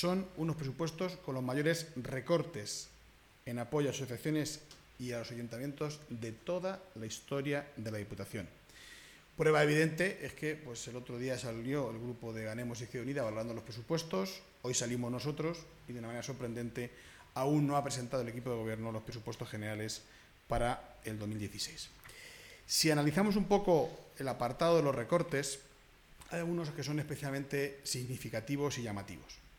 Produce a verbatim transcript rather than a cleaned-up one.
son unos presupuestos con los mayores recortes en apoyo a asociaciones y a los ayuntamientos de toda la historia de la Diputación. Prueba evidente es que pues, el otro día salió el grupo de Ganemos Izquierda Unida valorando los presupuestos, hoy salimos nosotros y de una manera sorprendente aún no ha presentado el equipo de gobierno los presupuestos generales para el dos mil dieciséis. Si analizamos un poco el apartado de los recortes, hay algunos que son especialmente significativos y llamativos.